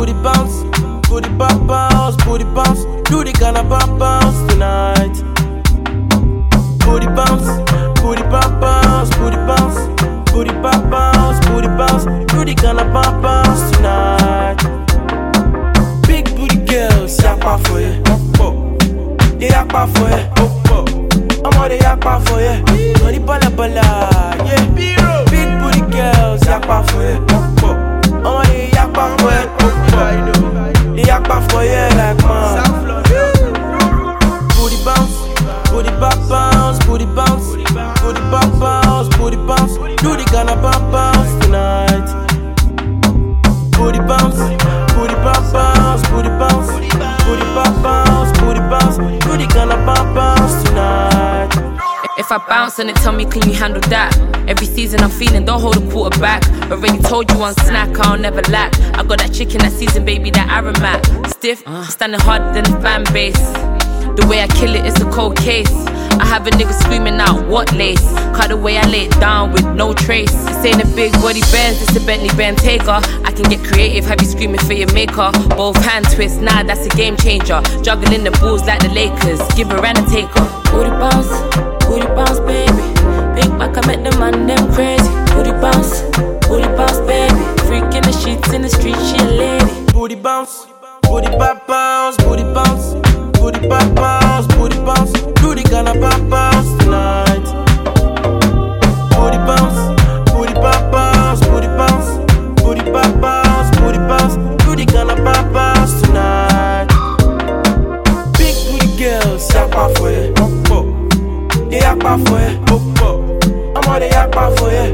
booty bounce, booty bounce, booty bounce. Do the kind of bounce tonight. Booty bounce, booty bounce, booty bounce, booty bounce, booty bounce. Do the kind of bounce tonight. Big booty girls, yakpa for you. They yakpa for you. I'm all they yakpa for you. Money bala bala, yeah. Big booty girls, yakpa for you. I'm all they yakpa for you. They yakpa for you like man. Booty bounce, booty bounce, booty bounce, booty bounce, booty bounce. Do the kind of bounce tonight. Booty bounce, booty bounce, booty bounce, booty bounce, booty bounce. Do the kind of bounce tonight. If I bounce and it tell me, can you handle that? Every season I'm feeling, don't hold a quarter back. Already told you one snack, I'll never lack. I got that chicken that season, baby, that aromat. Stiff, standing harder than the fan base. The way I kill it, it's a cold case. I have a nigga screaming out, what lace? Cut the way I lay it down with no trace. This ain't a big body Benz, it's a Bentley Bentayga. I can get creative, have you screaming for your maker. Both hand twists, nah, that's a game changer. Juggling the balls like the Lakers, give her and a taker. Booty bounce, baby. Big back, I met the man, them crazy. Booty bounce, baby. Freak in the sheets in the street, she a lady. Booty bounce, booty bounce, booty bounce, booty bounce, booty bounce. Do the kind of bounce tonight. Booty bounce, booty bounce, booty bounce, booty bounce, booty bounce. Do the kind of bounce tonight. Big booty girls, yakpa for you. They yakpa for you. I'm all they yakpa for you.